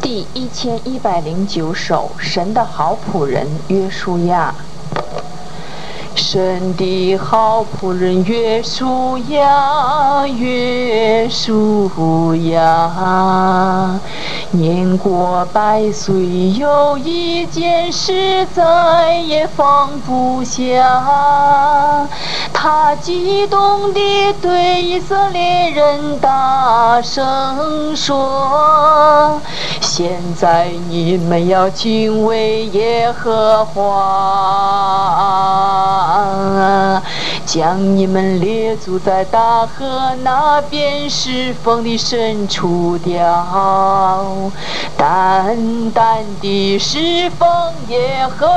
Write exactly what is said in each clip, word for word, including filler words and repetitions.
第一千一百零九首，神的好仆人约书亚。神的好仆人约书亚，约书亚，年过百岁，有一件事再也放不下。他激动地对以色列人大声说：现在你们要敬畏耶和华，将你们列祖在大河那边侍奉的神除掉，单单地侍奉耶和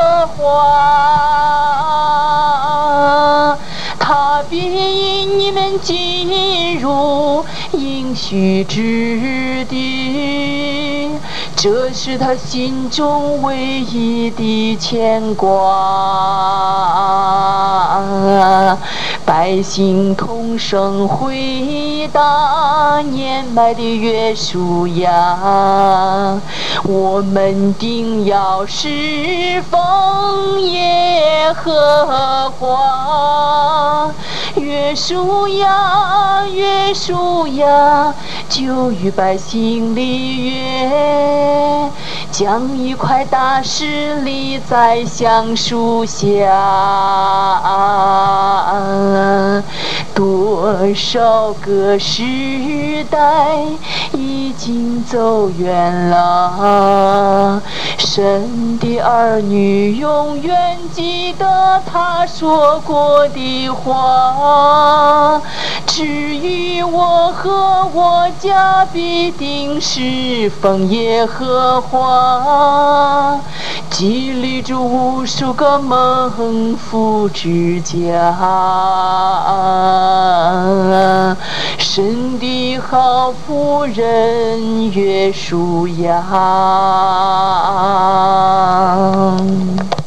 华，他必引你们进入应许之地，这是他心中唯一的牵挂。百姓同声回答年迈的约书亚：我们定要侍奉耶和华。约书亚，约书亚，就与百姓立约，将一块大石立在橡树下。多少个时代已经走远了，神的儿女永远记得他说过的话。至于我和我家必定侍奉耶和华，激励着无数个蒙福之家。神的好仆人约书亚。